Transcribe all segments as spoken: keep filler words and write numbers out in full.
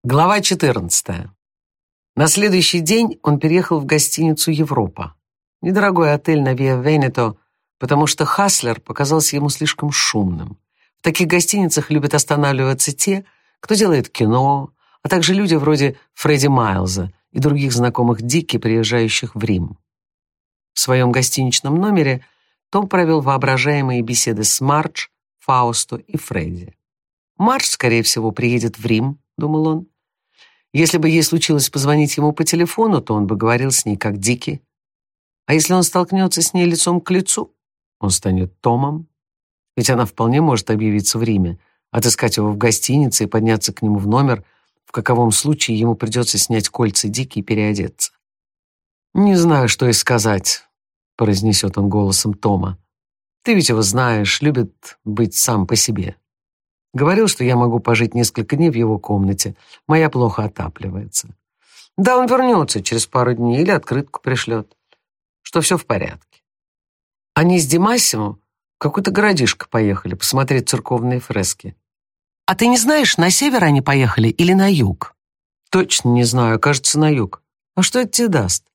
Глава четырнадцатая. На следующий день он переехал в гостиницу «Европа». Недорогой отель на Виа Венето, потому что Хаслер показался ему слишком шумным. В таких гостиницах любят останавливаться те, кто делает кино, а также люди вроде Фредди Майлза и других знакомых Дики, приезжающих в Рим. В своем гостиничном номере Том провел воображаемые беседы с Мардж, Фаусто и Фредди. Мардж, скорее всего, приедет в Рим, думал он. Если бы ей случилось позвонить ему по телефону, то он бы говорил с ней как Дики. А если он столкнется с ней лицом к лицу, он станет Томом. Ведь она вполне может объявиться в Риме, отыскать его в гостинице и подняться к нему в номер, в каковом случае ему придется снять кольца Дики и переодеться. «Не знаю, что и сказать», — произнесет он голосом Тома. «Ты ведь его знаешь, любит быть сам по себе. Говорил, что я могу пожить несколько дней в его комнате. Моя плохо отапливается. Да, он вернется через пару дней или открытку пришлет, что все в порядке. Они с Ди Массимо в какой-то городишко поехали посмотреть церковные фрески. А ты не знаешь, на север они поехали или на юг? Точно не знаю, кажется, на юг. А что это тебе даст?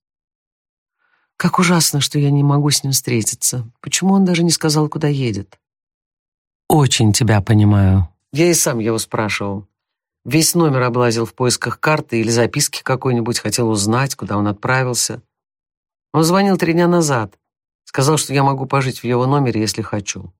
Как ужасно, что я не могу с ним встретиться. Почему он даже не сказал, куда едет? Очень тебя понимаю. Я и сам его спрашивал. Весь номер облазил в поисках карты или записки какой-нибудь, хотел узнать, куда он отправился. Он звонил три дня назад. Сказал, что я могу пожить в его номере, если хочу.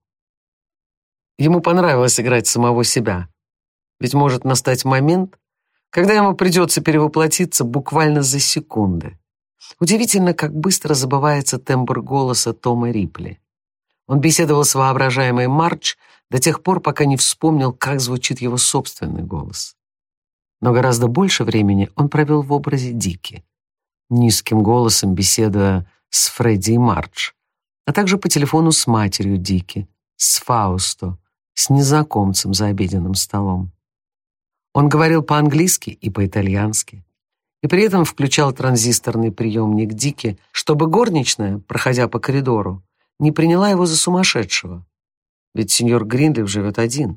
Ему понравилось играть самого себя. Ведь может настать момент, когда ему придется перевоплотиться буквально за секунды. Удивительно, как быстро забывается тембр голоса Тома Рипли. Он беседовал с воображаемой Мардж до тех пор, пока не вспомнил, как звучит его собственный голос. Но гораздо больше времени он провел в образе Дики, низким голосом беседуя с Фредди и Мардж, а также по телефону с матерью Дики, с Фаусто, с незнакомцем за обеденным столом. Он говорил по-английски и по-итальянски, и при этом включал транзисторный приемник Дики, чтобы горничная, проходя по коридору, не приняла его за сумасшедшего. Ведь сеньор Гринлиф живет один.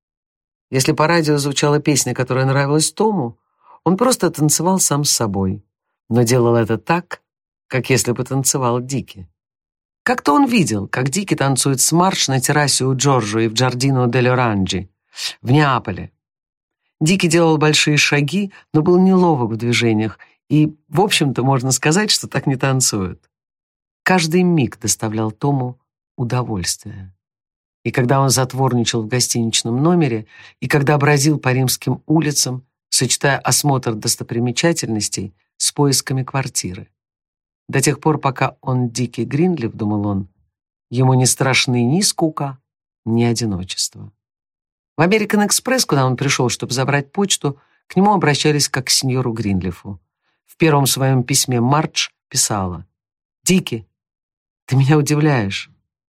Если по радио звучала песня, которая нравилась Тому, он просто танцевал сам с собой, но делал это так, как если бы танцевал Дики. Как-то он видел, как Дики танцует с Мардж на террасе у Джорджо и в Джардино дель Оранджи, в Неаполе. Дики делал большие шаги, но был неловок в движениях, и, в общем-то, можно сказать, что так не танцуют. Каждый миг доставлял Тому удовольствие. И когда он затворничал в гостиничном номере, и когда бродил по римским улицам, сочетая осмотр достопримечательностей с поисками квартиры. До тех пор, пока он Дики Гринлиф, думал он, ему не страшны ни скука, ни одиночество. В Американ Экспресс, куда он пришел, чтобы забрать почту, к нему обращались как к сеньору Гринлифу. В первом своем письме Мардж писала: «Дики, ты меня удивляешь.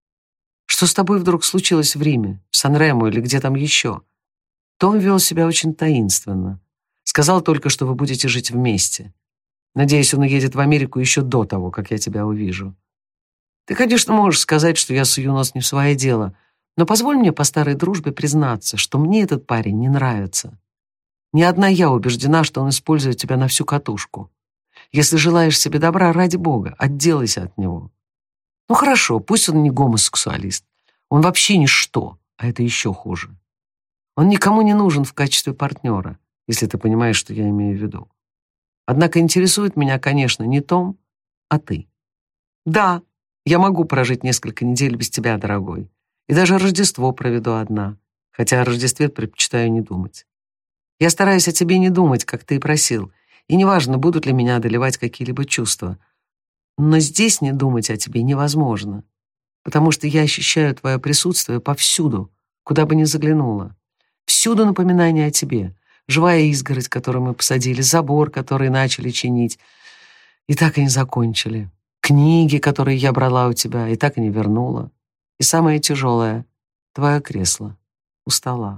Что с тобой вдруг случилось в Риме, в Сан-Ремо или где там еще?» Том вел себя очень таинственно. Сказал только, что вы будете жить вместе. Надеюсь, он уедет в Америку еще до того, как я тебя увижу. Ты, конечно, можешь сказать, что я сую нос не в свое дело, но позволь мне по старой дружбе признаться, что мне этот парень не нравится. Ни одна я убеждена, что он использует тебя на всю катушку. Если желаешь себе добра, ради Бога, отделайся от него. Ну хорошо, пусть он не гомосексуалист. Он вообще ничто, а это еще хуже. Он никому не нужен в качестве партнера, если ты понимаешь, что я имею в виду. Однако интересует меня, конечно, не Том, а ты. Да, я могу прожить несколько недель без тебя, дорогой, и даже Рождество проведу одна, хотя о Рождестве предпочитаю не думать. Я стараюсь о тебе не думать, как ты и просил, и неважно, будут ли меня одолевать какие-либо чувства. Но здесь не думать о тебе невозможно, потому что я ощущаю твое присутствие повсюду, куда бы ни заглянула. Всюду напоминание о тебе, живая изгородь, которую мы посадили, забор, который начали чинить, и так и не закончили, книги, которые я брала у тебя, и так и не вернула, и самое тяжелое — твое кресло у стола.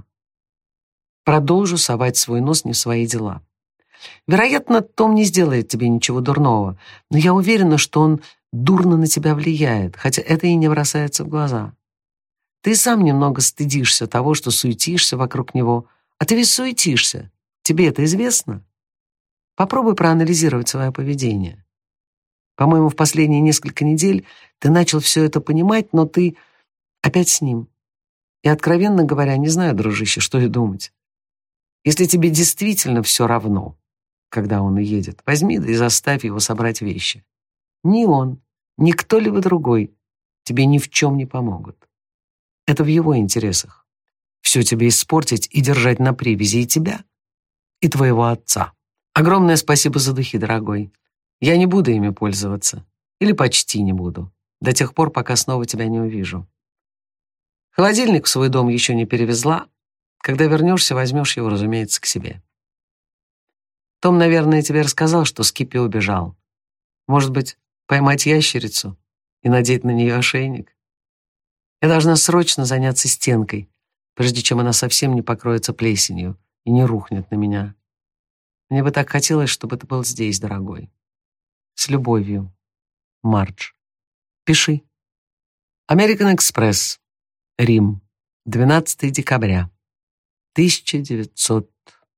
Продолжу совать свой нос не в свои дела. Вероятно, Том не сделает тебе ничего дурного, но я уверена, что он дурно на тебя влияет, хотя это и не бросается в глаза. Ты сам немного стыдишься того, что суетишься вокруг него, а ты ведь суетишься. Тебе это известно? Попробуй проанализировать свое поведение. По-моему, в последние несколько недель ты начал все это понимать, но ты опять с ним. И, откровенно говоря, не знаю, дружище, что и думать. Если тебе действительно все равно, когда он уедет, возьми да и заставь его собрать вещи. Ни он, ни кто-либо другой тебе ни в чем не помогут. Это в его интересах. Все тебе испортить и держать на привязи и тебя, и твоего отца. Огромное спасибо за духи, дорогой. Я не буду ими пользоваться. Или почти не буду. До тех пор, пока снова тебя не увижу. Холодильник в свой дом еще не перевезла. Когда вернешься, возьмешь его, разумеется, к себе. Том, наверное, тебе рассказал, что Скиппи убежал. Может быть, поймать ящерицу и надеть на нее ошейник? Я должна срочно заняться стенкой, прежде чем она совсем не покроется плесенью и не рухнет на меня. Мне бы так хотелось, чтобы ты был здесь, дорогой. С любовью, Мардж. Пиши. American Express. Рим. двенадцатого декабря. тысяча девятьсот.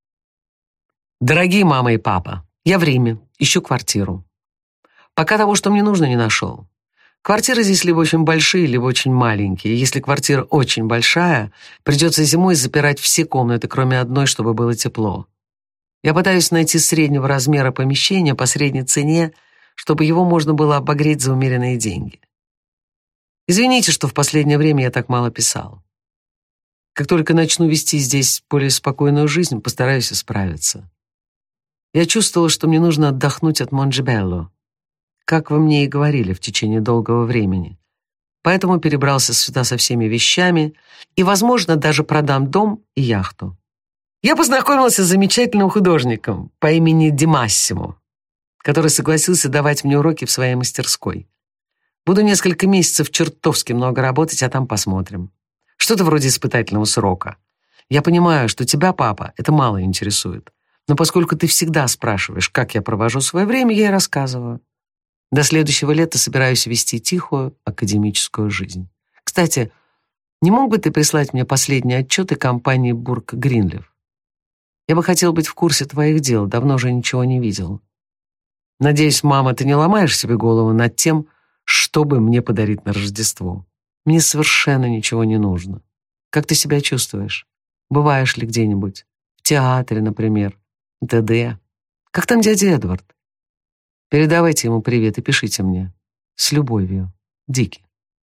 Дорогие мама и папа, я в Риме, ищу квартиру. Пока того, что мне нужно, не нашел. Квартиры здесь либо очень большие, либо очень маленькие. Если квартира очень большая, придется зимой запирать все комнаты, кроме одной, чтобы было тепло. Я пытаюсь найти среднего размера помещения по средней цене, чтобы его можно было обогреть за умеренные деньги. Извините, что в последнее время я так мало писал. Как только начну вести здесь более спокойную жизнь, постараюсь исправиться. Я чувствовала, что мне нужно отдохнуть от Монджебелло, как вы мне и говорили в течение долгого времени. Поэтому перебрался сюда со всеми вещами и, возможно, даже продам дом и яхту. Я познакомился с замечательным художником по имени Ди Массимо, который согласился давать мне уроки в своей мастерской. Буду несколько месяцев чертовски много работать, а там посмотрим. Что-то вроде испытательного срока. Я понимаю, что тебя, папа, это мало интересует. Но поскольку ты всегда спрашиваешь, как я провожу свое время, я и рассказываю. До следующего лета собираюсь вести тихую академическую жизнь. Кстати, не мог бы ты прислать мне последние отчеты компании Бург Гринлиф? Я бы хотел быть в курсе твоих дел, давно же ничего не видел. Надеюсь, мама, ты не ломаешь себе голову над тем, что бы мне подарить на Рождество. Мне совершенно ничего не нужно. Как ты себя чувствуешь? Бываешь ли где-нибудь? В театре, например? д.д. Как там дядя Эдвард? Передавайте ему привет и пишите мне. С любовью. Дики.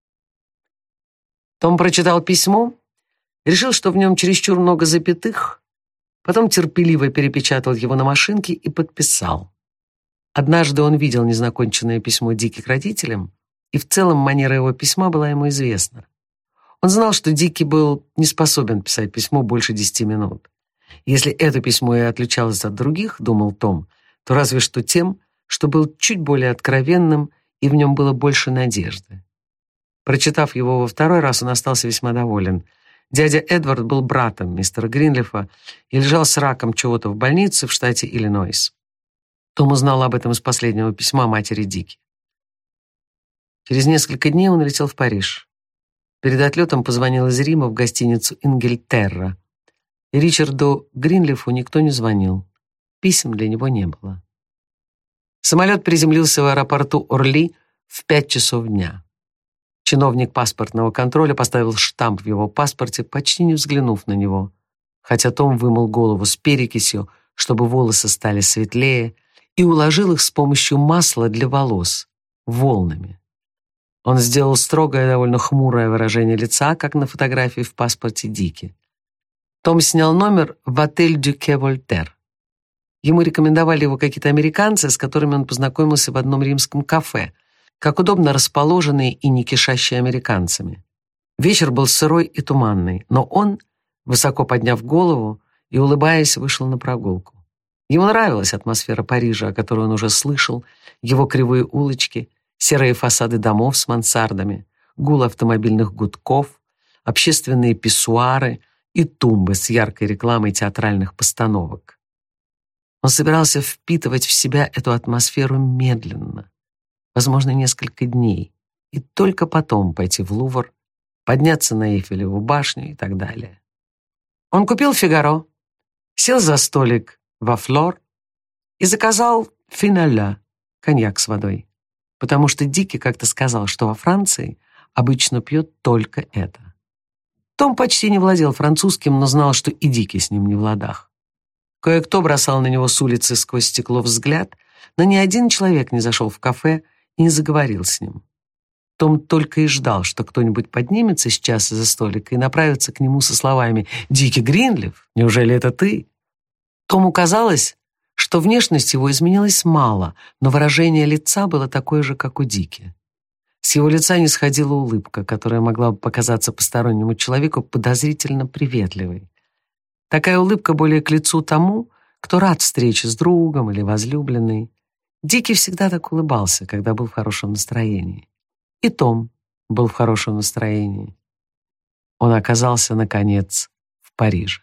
Том прочитал письмо, решил, что в нем чересчур много запятых, потом терпеливо перепечатал его на машинке и подписал. Однажды он видел незаконченное письмо Дики к родителям, и в целом манера его письма была ему известна. Он знал, что Дики был не способен писать письмо больше десяти минут. Если это письмо и отличалось от других, думал Том, то разве что тем, что был чуть более откровенным, и в нем было больше надежды. Прочитав его во второй раз, он остался весьма доволен. Дядя Эдвард был братом мистера Гринлифа и лежал с раком чего-то в больнице в штате Иллинойс. Том узнал об этом из последнего письма матери Дики. Через несколько дней он летел в Париж. Перед отлетом позвонил из Рима в гостиницу «Ингельтерра». И Ричарду Гринлифу никто не звонил. Писем для него не было. Самолет приземлился в аэропорту Орли в пять часов дня. Чиновник паспортного контроля поставил штамп в его паспорте, почти не взглянув на него, хотя Том вымыл голову с перекисью, чтобы волосы стали светлее, и уложил их с помощью масла для волос, волнами. Он сделал строгое, довольно хмурое выражение лица, как на фотографии в паспорте Дики. Том снял номер в отель «Дюке Вольтер». Ему рекомендовали его какие-то американцы, с которыми он познакомился в одном римском кафе, как удобно расположенные и не кишащие американцами. Вечер был сырой и туманный, но он, высоко подняв голову и улыбаясь, вышел на прогулку. Ему нравилась атмосфера Парижа, о которой он уже слышал, его кривые улочки, серые фасады домов с мансардами, гул автомобильных гудков, общественные писсуары и тумбы с яркой рекламой театральных постановок. Он собирался впитывать в себя эту атмосферу медленно, возможно, несколько дней, и только потом пойти в Лувр, подняться на Эйфелеву башню и так далее. Он купил «Фигаро», сел за столик во Флор и заказал финаля, коньяк с водой, потому что Дики как-то сказал, что во Франции обычно пьет только это. Том почти не владел французским, но знал, что и Дики с ним не в ладах. Кое-кто бросал на него с улицы сквозь стекло взгляд, но ни один человек не зашел в кафе и не заговорил с ним. Том только и ждал, что кто-нибудь поднимется сейчас из-за столика и направится к нему со словами «Дики Гринлиф, неужели это ты?». Тому казалось, что внешность его изменилась мало, но выражение лица было такое же, как у Дики. С его лица не сходила улыбка, которая могла бы показаться постороннему человеку подозрительно приветливой. Такая улыбка более к лицу тому, кто рад встрече с другом или возлюбленной. Дики всегда так улыбался, когда был в хорошем настроении. И Том был в хорошем настроении. Он оказался, наконец, в Париже.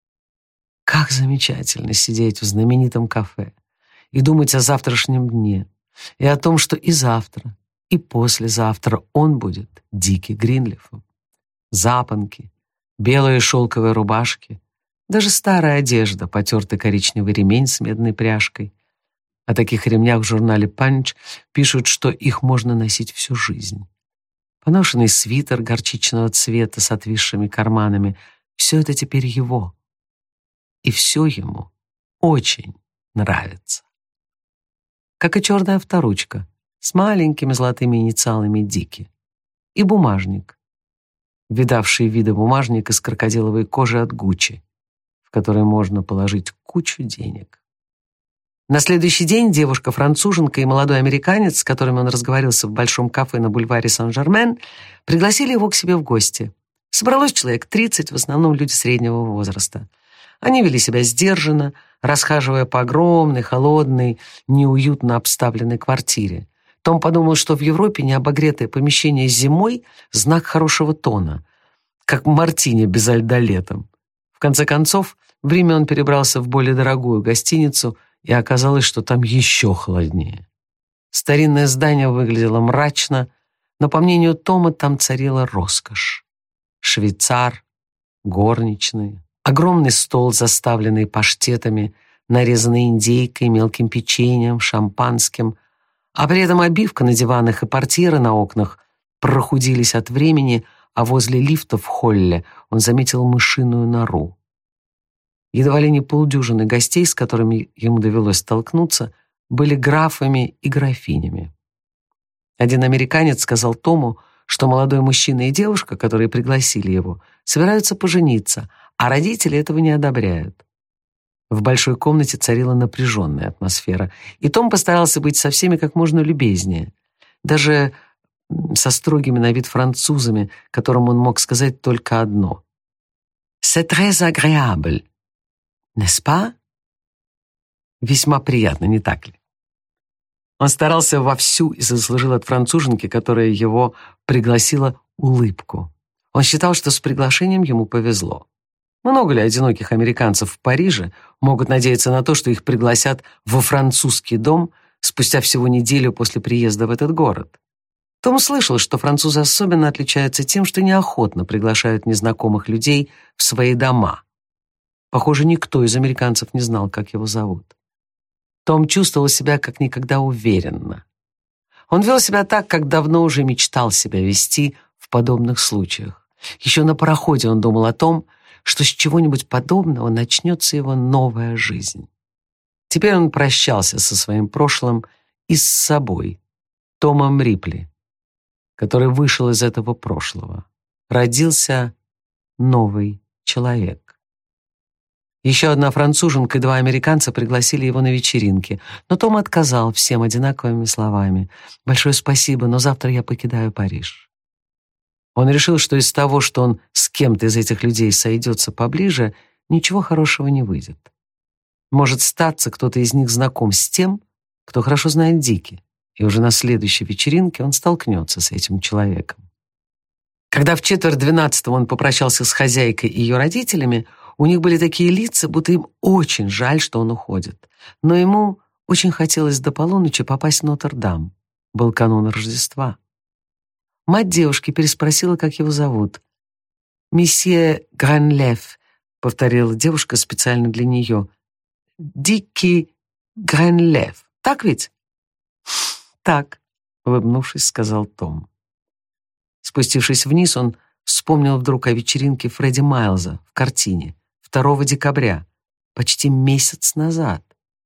Как замечательно сидеть в знаменитом кафе и думать о завтрашнем дне, и о том, что и завтра, и послезавтра он будет Дики Гринлифом. Запонки, белые шелковые рубашки, даже старая одежда, потертый коричневый ремень с медной пряжкой. О таких ремнях в журнале «Панч» пишут, что их можно носить всю жизнь. Поношенный свитер горчичного цвета с отвисшими карманами — все это теперь его. И все ему очень нравится. Как и черная авторучка с маленькими золотыми инициалами Дики. И бумажник, видавший виды бумажник из крокодиловой кожи от Гуччи, в который можно положить кучу денег. На следующий день девушка-француженка и молодой американец, с которыми он разговорился в большом кафе на бульваре Сен-Жермен, пригласили его к себе в гости. Собралось человек тридцать, в основном люди среднего возраста. Они вели себя сдержанно, расхаживая по огромной, холодной, неуютно обставленной квартире. Том подумал, что в Европе необогретое помещение зимой — знак хорошего тона, как мартини без льда летом. В конце концов, в Риме он перебрался в более дорогую гостиницу, и оказалось, что там еще холоднее. Старинное здание выглядело мрачно, но, по мнению Тома, там царила роскошь. Швейцар, горничные, огромный стол, заставленный паштетами, нарезанной индейкой, мелким печеньем, шампанским, а при этом обивка на диванах и портьеры на окнах прохудились от времени, а возле лифта в холле он заметил мышиную нору. Едва ли не полдюжины гостей, с которыми ему довелось столкнуться, были графами и графинями. Один американец сказал Тому, что молодой мужчина и девушка, которые пригласили его, собираются пожениться, а родители этого не одобряют. В большой комнате царила напряженная атмосфера, и Том постарался быть со всеми как можно любезнее, даже со строгими на вид французами, которым он мог сказать только одно: «C'est très agréable, n'est-ce pas?» Весьма приятно, не так ли? Он старался вовсю и заслужил от француженки, которая его пригласила, улыбку. Он считал, что с приглашением ему повезло. Много ли одиноких американцев в Париже могут надеяться на то, что их пригласят во французский дом спустя всего неделю после приезда в этот город? Том слышал, что французы особенно отличаются тем, что неохотно приглашают незнакомых людей в свои дома. Похоже, никто из американцев не знал, как его зовут. Том чувствовал себя как никогда уверенно. Он вел себя так, как давно уже мечтал себя вести в подобных случаях. Еще на пароходе он думал о том, что с чего-нибудь подобного начнется его новая жизнь. Теперь он прощался со своим прошлым и с собой, Томом Рипли, который вышел из этого прошлого. Родился новый человек. Еще одна француженка и два американца пригласили его на вечеринки, но Том отказал всем одинаковыми словами: «Большое спасибо, но завтра я покидаю Париж». Он решил, что из того, что он с кем-то из этих людей сойдется поближе, ничего хорошего не выйдет. Может статься, кто-то из них знаком с тем, кто хорошо знает Дики, и уже на следующей вечеринке он столкнется с этим человеком. Когда в четверть двенадцатого он попрощался с хозяйкой и ее родителями, у них были такие лица, будто им очень жаль, что он уходит. Но ему очень хотелось до полуночи попасть в Нотр-Дам. Был канун Рождества. Мать девушки переспросила, как его зовут. «Месье Гранлеф», — повторила девушка специально для нее. «Дикий Гренлев. Так ведь?» «Так», — улыбнувшись, сказал Том. Спустившись вниз, он вспомнил вдруг о вечеринке Фредди Майлза в картине второго декабря, почти месяц назад.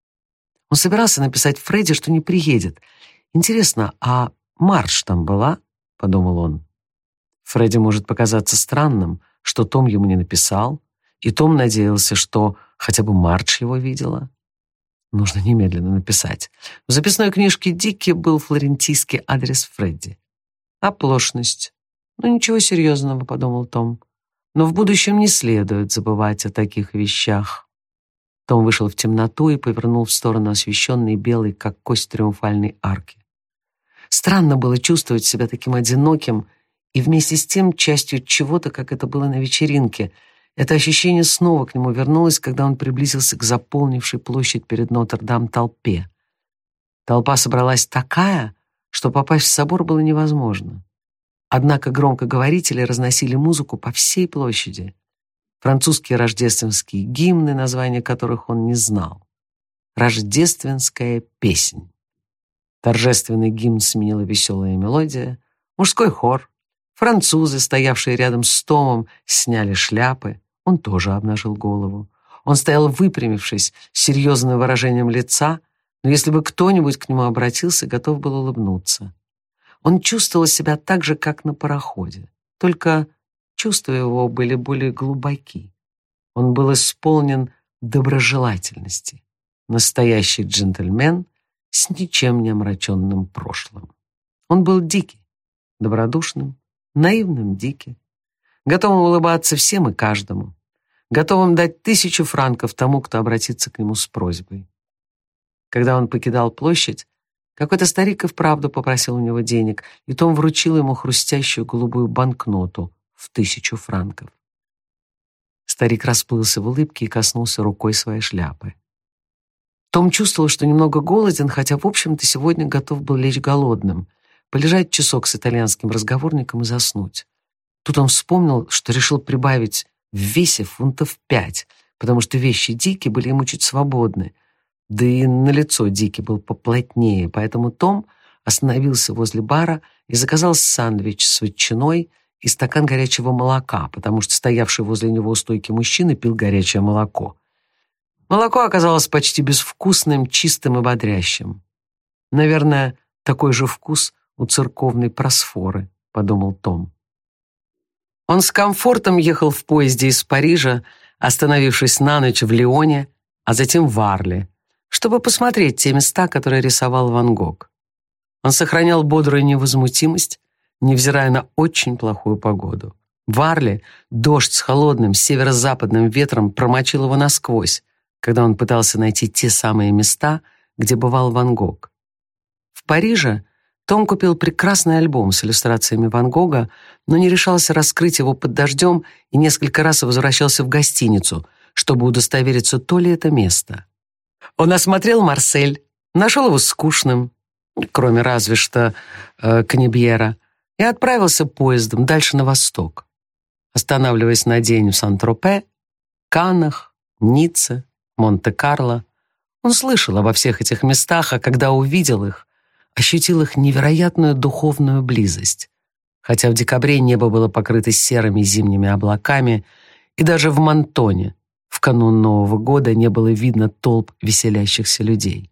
Он собирался написать Фредди, что не приедет. «Интересно, а Мардж там была?» — подумал он. Фредди может показаться странным, что Том ему не написал, и Том надеялся, что хотя бы Мардж его видела. Нужно немедленно написать. В записной книжке Дикки был флорентийский адрес Фредди. Оплошность. Ну, ничего серьезного, подумал Том. Но в будущем не следует забывать о таких вещах. Том вышел в темноту и повернул в сторону освещенной белой, как кость, триумфальной арки. Странно было чувствовать себя таким одиноким и вместе с тем частью чего-то, как это было на вечеринке. Это ощущение снова к нему вернулось, когда он приблизился к заполнившей площадь перед Нотр-Дам толпе. Толпа собралась такая, что попасть в собор было невозможно. Однако громкоговорители разносили музыку по всей площади. Французские рождественские гимны, названия которых он не знал. «Рождественская песнь». Торжественный гимн сменила веселая мелодия. Мужской хор. Французы, стоявшие рядом с Томом, сняли шляпы. Он тоже обнажил голову. Он стоял выпрямившись, с серьезным выражением лица, но если бы кто-нибудь к нему обратился, готов был улыбнуться. Он чувствовал себя так же, как на пароходе, только чувства его были более глубоки. Он был исполнен доброжелательности. Настоящий джентльмен с ничем не омраченным прошлым. Он был Дикий, добродушным, наивным Дикий, готовым улыбаться всем и каждому, готовым дать тысячу франков тому, кто обратится к нему с просьбой. Когда он покидал площадь, какой-то старик и вправду попросил у него денег, и Том вручил ему хрустящую голубую банкноту в тысячу франков. Старик расплылся в улыбке и коснулся рукой своей шляпы. Том чувствовал, что немного голоден, хотя, в общем-то, сегодня готов был лечь голодным, полежать часок с итальянским разговорником и заснуть. Тут он вспомнил, что решил прибавить в весе фунтов пять, потому что вещи Дики были ему чуть свободны, да и на лицо Дики был поплотнее, поэтому Том остановился возле бара и заказал сэндвич с ветчиной и стакан горячего молока, потому что стоявший возле него у стойки мужчина пил горячее молоко. Молоко оказалось почти безвкусным, чистым и бодрящим. «Наверное, такой же вкус у церковной просфоры», — подумал Том. Он с комфортом ехал в поезде из Парижа, остановившись на ночь в Лионе, а затем в Арле, чтобы посмотреть те места, которые рисовал Ван Гог. Он сохранял бодрую невозмутимость, невзирая на очень плохую погоду. В Арле дождь с холодным северо-западным ветром промочил его насквозь, когда он пытался найти те самые места, где бывал Ван Гог. В Париже Том купил прекрасный альбом с иллюстрациями Ван Гога, но не решался раскрыть его под дождем и несколько раз возвращался в гостиницу, чтобы удостовериться, то ли это место. Он осмотрел Марсель, нашел его скучным, кроме разве что э, Канебьера, и отправился поездом дальше на восток, останавливаясь на день в Сан-Тропе, Каннах, Ницце, Монте-Карло. Он слышал обо всех этих местах, а когда увидел их, ощутил их невероятную духовную близость. Хотя в декабре небо было покрыто серыми зимними облаками, и даже в Монтоне в канун Нового года не было видно толп веселящихся людей.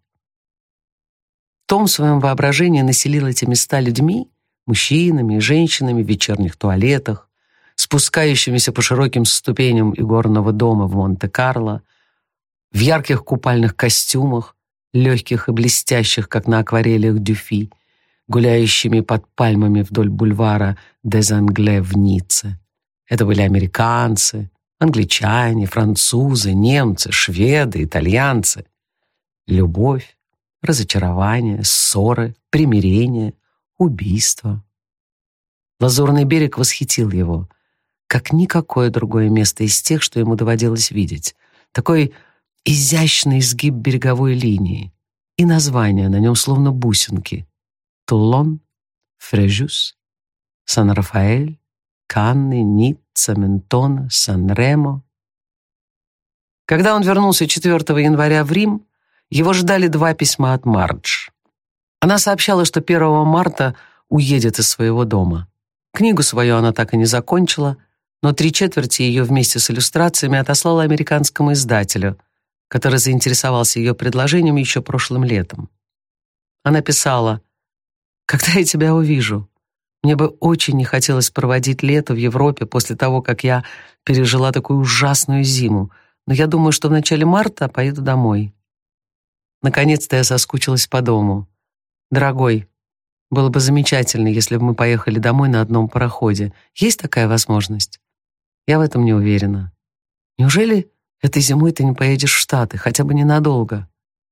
Том в своем воображении населил эти места людьми, мужчинами и женщинами в вечерних туалетах, спускающимися по широким ступеням игорного дома в Монте-Карло, в ярких купальных костюмах, легких и блестящих, как на акварелях Дюфи, гуляющими под пальмами вдоль бульвара Дез Англе в Ницце. Это были американцы, англичане, французы, немцы, шведы, итальянцы. Любовь, разочарование, ссоры, примирение, убийство. Лазурный берег восхитил его, как никакое другое место из тех, что ему доводилось видеть. Такой изящный изгиб береговой линии, и названия на нем словно бусинки: Тулон, Фрежус, Сан-Рафаэль, Канны, Ницца, Ментона, Сан-Ремо. Когда он вернулся четвёртого января в Рим, его ждали два письма от Мардж. Она сообщала, что первого марта уедет из своего дома. Книгу свою она так и не закончила, но три четверти ее вместе с иллюстрациями отослала американскому издателю, который заинтересовался ее предложением еще прошлым летом. Она писала: «Когда я тебя увижу? Мне бы очень не хотелось проводить лето в Европе после того, как я пережила такую ужасную зиму, но я думаю, что в начале марта поеду домой. Наконец-то я соскучилась по дому. Дорогой, было бы замечательно, если бы мы поехали домой на одном пароходе. Есть такая возможность? Я в этом не уверена. Неужели этой зимой ты не поедешь в Штаты, хотя бы ненадолго?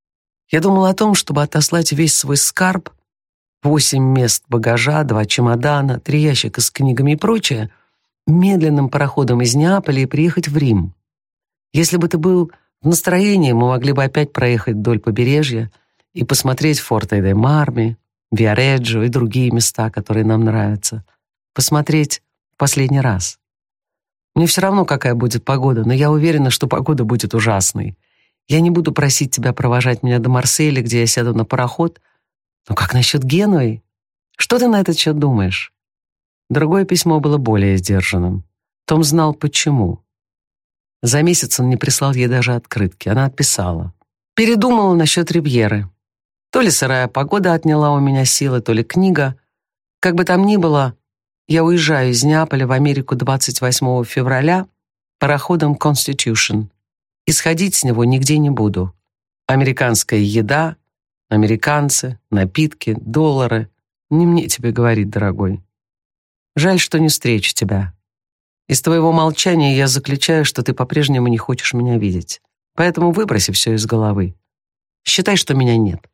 Я думала о том, чтобы отослать весь свой скарб, восемь мест багажа, два чемодана, три ящика с книгами и прочее, медленным пароходом из Неаполя и приехать в Рим. Если бы ты был в настроении, мы могли бы опять проехать вдоль побережья и посмотреть Форте-де-Марми, Виареджо и другие места, которые нам нравятся. Посмотреть в последний раз. Мне все равно, какая будет погода, но я уверена, что погода будет ужасной. Я не буду просить тебя провожать меня до Марселя, где я сяду на пароход. Но как насчет Генуи? Что ты на этот счет думаешь?» Другое письмо было более сдержанным. Том знал, почему. За месяц он не прислал ей даже открытки. Она отписала: «Передумала насчет Ривьеры. То ли сырая погода отняла у меня силы, то ли книга. Как бы там ни было, я уезжаю из Неаполя в Америку двадцать восьмого февраля пароходом Constitution. И сходить с него нигде не буду. Американская еда, американцы, напитки, доллары. Не мне тебе говорить, дорогой. Жаль, что не встречу тебя. Из твоего молчания я заключаю, что ты по-прежнему не хочешь меня видеть. Поэтому выброси все из головы. Считай, что меня нет.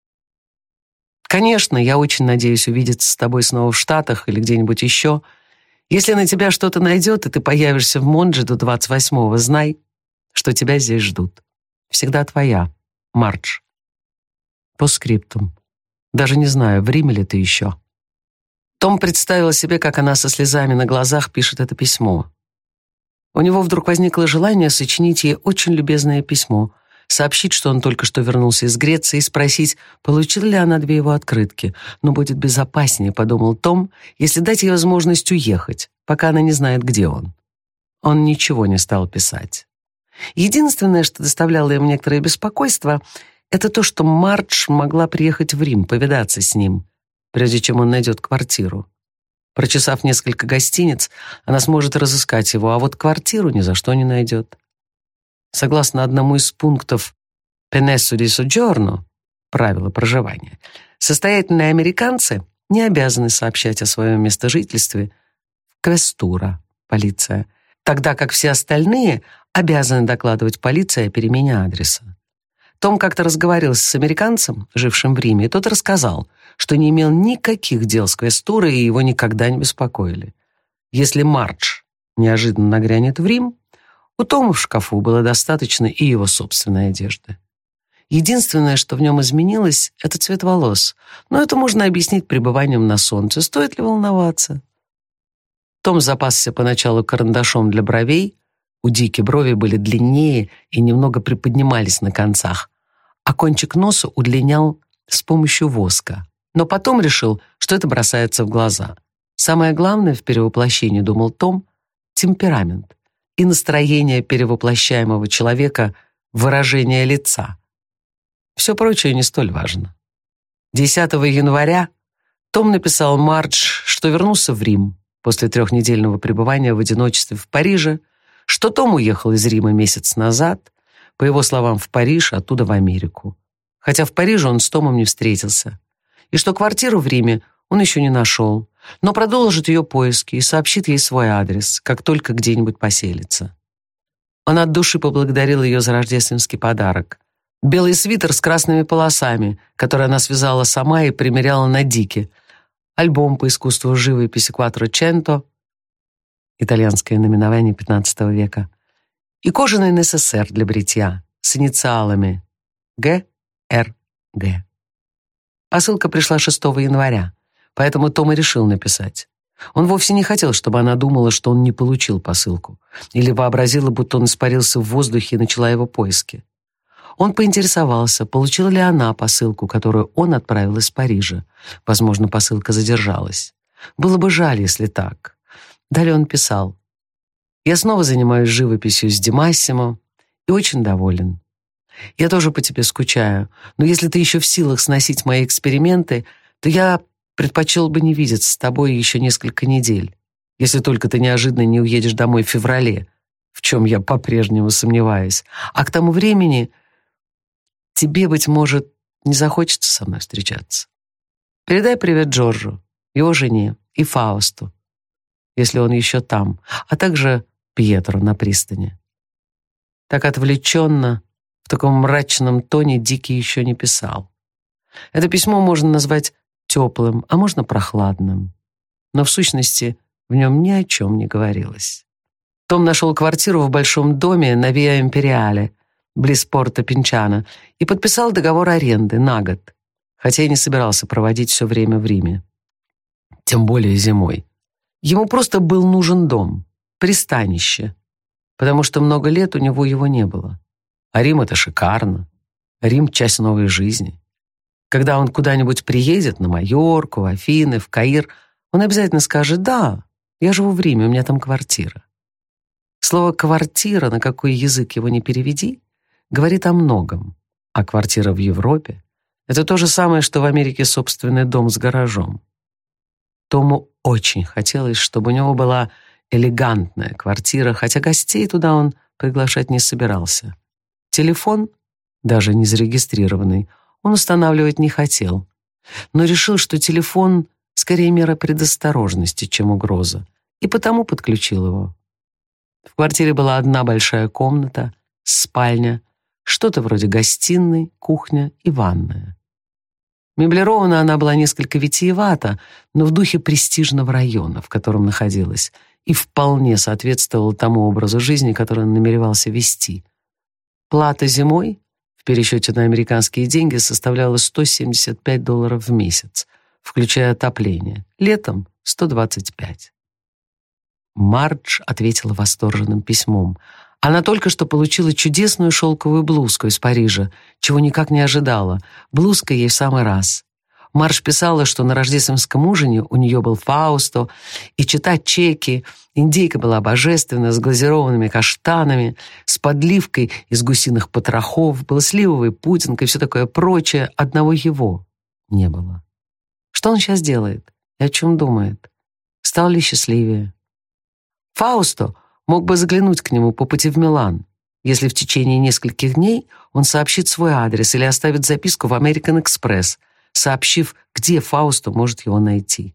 Конечно, я очень надеюсь увидеться с тобой снова в Штатах или где-нибудь еще. Если на тебя что-то найдет, и ты появишься в Монже до двадцать восьмого, знай, что тебя здесь ждут. Всегда твоя, Мардж». По скриптум. Даже не знаю, в Риме ли ты еще. Том представил себе, как она со слезами на глазах пишет это письмо. У него вдруг возникло желание сочинить ей очень любезное письмо, сообщить, что он только что вернулся из Греции, и спросить, получила ли она две его открытки. Но будет безопаснее, подумал Том, если дать ей возможность уехать, пока она не знает, где он. Он ничего не стал писать. Единственное, что доставляло им некоторое беспокойство, это то, что Мардж могла приехать в Рим, повидаться с ним, прежде чем он найдет квартиру. Прочесав несколько гостиниц, она сможет разыскать его, а вот квартиру ни за что не найдет. Согласно одному из пунктов «Permesso di soggiorno» правила проживания, состоятельные американцы не обязаны сообщать о своем местожительстве в квестура, полиция, тогда как все остальные обязаны докладывать полиции о перемене адреса. Том как-то разговаривался с американцем, жившим в Риме, и тот рассказал, что не имел никаких дел с квестурой и его никогда не беспокоили. Если Мардж неожиданно нагрянет в Рим, у Тома в шкафу было достаточно и его собственной одежды. Единственное, что в нем изменилось, это цвет волос, но это можно объяснить пребыванием на солнце. Стоит ли волноваться? Том запасся поначалу карандашом для бровей. У Дики брови были длиннее и немного приподнимались на концах, а кончик носа удлинял с помощью воска. Но потом решил, что это бросается в глаза. Самое главное в перевоплощении, думал Том, темперамент и настроение перевоплощаемого человека, выражение лица. Все прочее не столь важно. десятого января Том написал Мардж, что вернулся в Рим после трехнедельного пребывания в одиночестве в Париже, что Том уехал из Рима месяц назад, по его словам, в Париж, оттуда в Америку. Хотя в Париже он с Томом не встретился. И что квартиру в Риме он еще не нашел, но продолжит ее поиски и сообщит ей свой адрес, как только где-нибудь поселится. Он от души поблагодарил ее за рождественский подарок. Белый свитер с красными полосами, который она связала сама и примеряла на Дике, альбом по искусству живописи «Quattrocento», итальянское наименование пятнадцатого века, и кожаный эн эс эс эр для бритья с инициалами Г Р Г. Посылка пришла шестого января, поэтому Том и решил написать. Он вовсе не хотел, чтобы она думала, что он не получил посылку, или вообразила, будто он испарился в воздухе и начала его поиски. Он поинтересовался, получила ли она посылку, которую он отправил из Парижа. Возможно, посылка задержалась. Было бы жаль, если так. Далее он писал: «Я снова занимаюсь живописью с Ди Массимо и очень доволен. Я тоже по тебе скучаю, но если ты еще в силах сносить мои эксперименты, то я предпочел бы не видеться с тобой еще несколько недель, если только ты неожиданно не уедешь домой в феврале, в чем я по-прежнему сомневаюсь. А к тому времени тебе, быть может, не захочется со мной встречаться. Передай привет Джорджу, его жене и Фаусту, если он еще там, а также Пьетро на пристани». Так отвлеченно, в таком мрачном тоне Дики еще не писал. Это письмо можно назвать теплым, а можно прохладным. Но в сущности в нем ни о чем не говорилось. Том нашел квартиру в большом доме на Виа Империале, близ порта Пинчано, и подписал договор аренды на год, хотя и не собирался проводить все время в Риме. Тем более зимой. Ему просто был нужен дом, пристанище, потому что много лет у него его не было. А Рим — это шикарно. Рим — часть новой жизни. Когда он куда-нибудь приедет, на Майорку, в Афины, в Каир, он обязательно скажет: «Да, я живу в Риме, у меня там квартира». Слово «квартира», на какой язык его не переведи, говорит о многом. А квартира в Европе — это то же самое, что в Америке собственный дом с гаражом. Тому очень хотелось, чтобы у него была элегантная квартира, хотя гостей туда он приглашать не собирался. Телефон, даже не зарегистрированный, он устанавливать не хотел, но решил, что телефон скорее мера предосторожности, чем угроза, и потому подключил его. В квартире была одна большая комната, спальня, что-то вроде гостиной, кухня и ванная. Меблирована она была несколько витиевата, но в духе престижного района, в котором находилась, и вполне соответствовала тому образу жизни, который он намеревался вести. Плата зимой в пересчете на американские деньги составляла сто семьдесят пять долларов в месяц, включая отопление. Летом — сто двадцать пять. Мардж ответила восторженным письмом. Она только что получила чудесную шелковую блузку из Парижа, чего никак не ожидала. Блузка ей в самый раз. Мардж писала, что на рождественском ужине у нее был Фаусто, и читать чеки. Индейка была божественна, с глазированными каштанами, с подливкой из гусиных потрохов, был сливовый пудинг и все такое прочее. Одного его не было. Что он сейчас делает и о чем думает? Стал ли счастливее? Фаусто мог бы заглянуть к нему по пути в Милан, если в течение нескольких дней он сообщит свой адрес или оставит записку в American Express, сообщив, где Фаусто может его найти.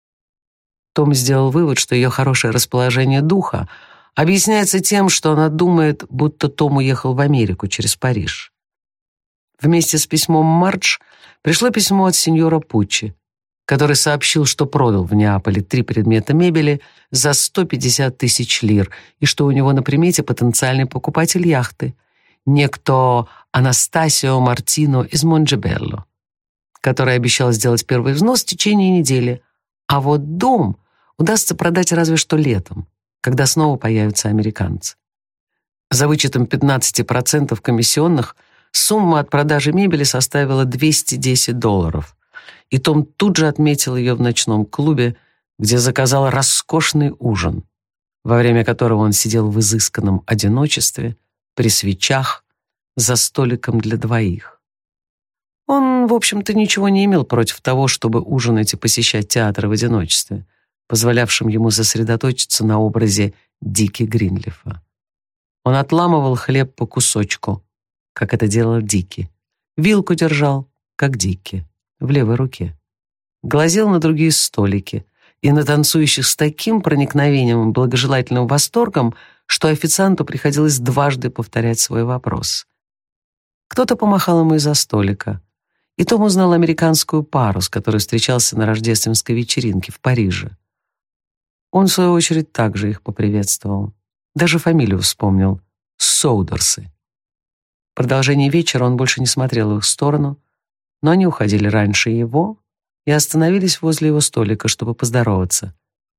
Том сделал вывод, что ее хорошее расположение духа объясняется тем, что она думает, будто Том уехал в Америку через Париж. Вместе с письмом Мардж пришло письмо от сеньора Пуччи, который сообщил, что продал в Неаполе три предмета мебели за сто пятьдесят тысяч лир и что у него на примете потенциальный покупатель яхты, некто Анастасио Мартино из Монджебелло, который обещал сделать первый взнос в течение недели, а вот дом удастся продать разве что летом, когда снова появятся американцы. За вычетом пятнадцати процентов комиссионных сумма от продажи мебели составила двести десять долларов, и Том тут же отметил ее в ночном клубе, где заказал роскошный ужин, во время которого он сидел в изысканном одиночестве, при свечах, за столиком для двоих. Он, в общем-то, ничего не имел против того, чтобы ужинать и посещать театр в одиночестве, позволявшим ему сосредоточиться на образе Дики Гринлифа. Он отламывал хлеб по кусочку, как это делал Дики. Вилку держал, как Дики, в левой руке. Глазел на другие столики и на танцующих с таким проникновением и благожелательным восторгом, что официанту приходилось дважды повторять свой вопрос. Кто-то помахал ему из-за столика, и Том узнал американскую пару, с которой встречался на рождественской вечеринке в Париже. Он, в свою очередь, также их поприветствовал. Даже фамилию вспомнил — Соудерсы. В продолжении вечера он больше не смотрел в их сторону, но они уходили раньше его и остановились возле его столика, чтобы поздороваться.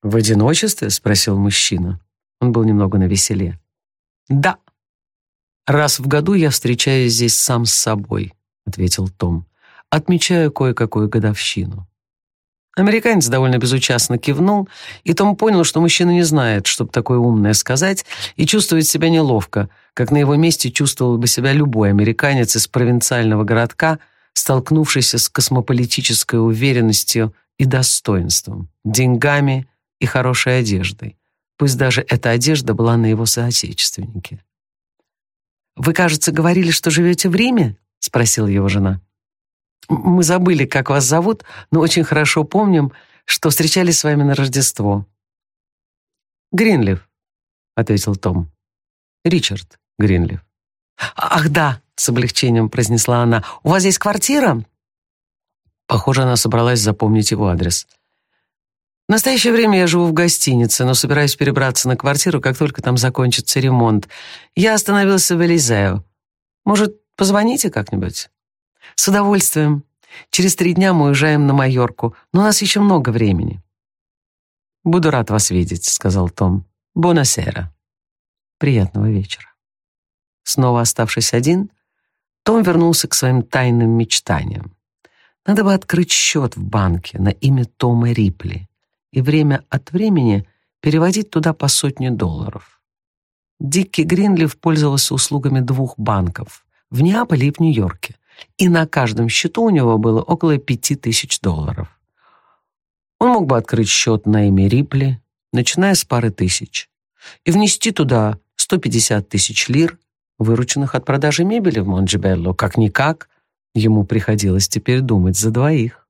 «В одиночестве?» — спросил мужчина. Он был немного навеселе. «Да. Раз в году я встречаюсь здесь сам с собой», — ответил Том. «Отмечаю кое-какую годовщину». Американец довольно безучастно кивнул, и Том понял, что мужчина не знает, чтобы такое умное сказать, и чувствует себя неловко, как на его месте чувствовал бы себя любой американец из провинциального городка, столкнувшийся с космополитической уверенностью и достоинством, деньгами и хорошей одеждой. Пусть даже эта одежда была на его соотечественнике. «Вы, кажется, говорили, что живете в Риме?» — спросила его жена. «Мы забыли, как вас зовут, но очень хорошо помним, что встречались с вами на Рождество». «Гринлиф», — ответил Том. «Ричард Гринлиф». «Ах, да», — с облегчением произнесла она. «У вас здесь квартира?» Похоже, она собралась запомнить его адрес. «В настоящее время я живу в гостинице, но собираюсь перебраться на квартиру, как только там закончится ремонт. Я остановился в Элизео. Может, позвоните как-нибудь?» «С удовольствием. Через три дня мы уезжаем на Майорку, но у нас еще много времени». «Буду рад вас видеть», — сказал Том. «Бонасера». «Приятного вечера». Снова оставшись один, Том вернулся к своим тайным мечтаниям. Надо бы открыть счет в банке на имя Тома Рипли и время от времени переводить туда по сотне долларов. Дикки Гринлиф пользовался услугами двух банков — в Неаполе и в Нью-Йорке, и на каждом счету у него было около пяти тысяч долларов. Он мог бы открыть счет на имя Рипли, начиная с пары тысяч, и внести туда сто пятьдесят тысяч лир, вырученных от продажи мебели в Монджебелло. Как-никак, ему приходилось теперь думать за двоих.